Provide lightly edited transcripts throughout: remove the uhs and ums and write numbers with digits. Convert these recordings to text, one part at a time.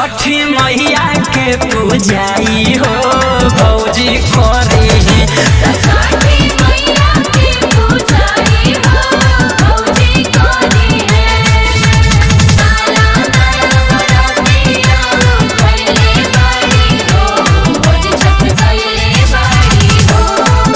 छठी मैया के पूजाई हो भौजी करे छठी मैया के पूजाई हो भौजी करे साला बरतिया कैले बाड़ी हो भौजी छठ कैले बाड़ी हो।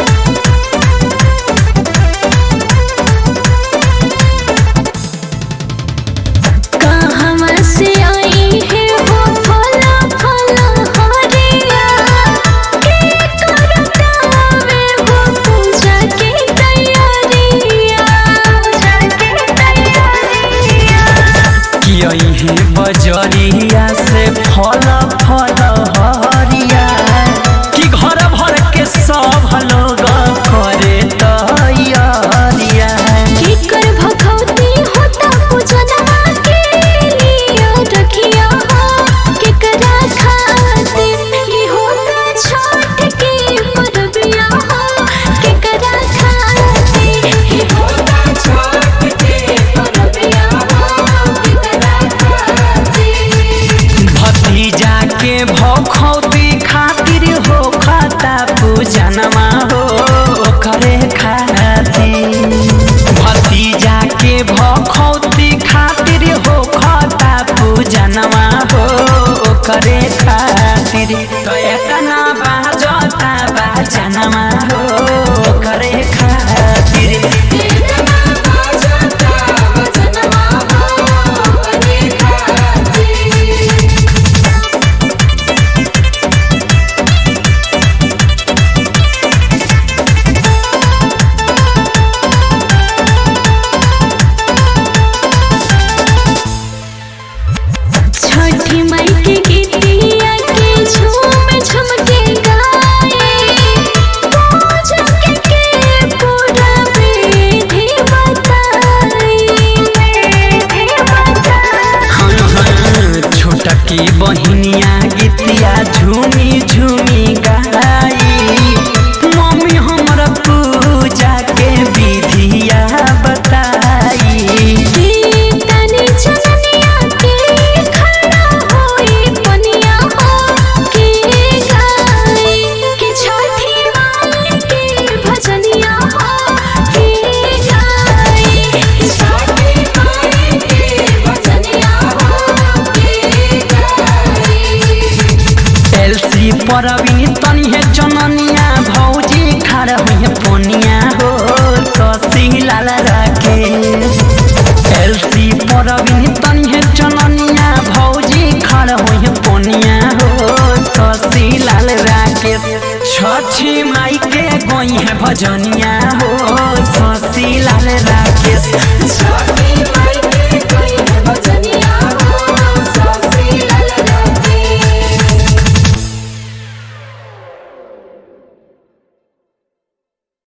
कहाँ से आई है वो फला फला हरिया के करता में वो पूजा की तैयारिया कि यही बजरिया से फल फल हरिया कि घर भर के सब लोग करे तैयारिया केकर भखौती होता पूजना के लिए रखिया हो केकरा खातिर ये होता छठ के परबिया हो केकरा खातिर ये होता छठ के परबिया हो केकरा खातिर। भतीजा के भखौती खातिर हो खाता पूजनमा हो करे खातिर भतीजा के भखौती खातिर हो खाता पूजनमा हो करे खातिर तो एतना बाजता बाजनमा हो करे खातिर इतना बाजता बजनवा हो करे खातिर। छठी माई के गीतिया के झूम झूम के गाए पूजा के पूरा विधि बताई छोटकी बहिनिया गीतिया झूमी झूमी गाई मम्मी हमरा पूजा के विधिया बताई तनी जननिया के खड़ा होई पनिया हो के गाए के छठी माई के भजनिया हो के गाए छठी माई के भजनिया हो के गाए। एलसी परवीन तनी है जननिया भौजी खड़ हुई पोनिया हो ससी लाल राके एलसी परवीन तनी है जननिया भौजी खड़ हुई पोनिया हो ससी लाल राके छठी माई के गोई है भजनिया हो ससी लाल राके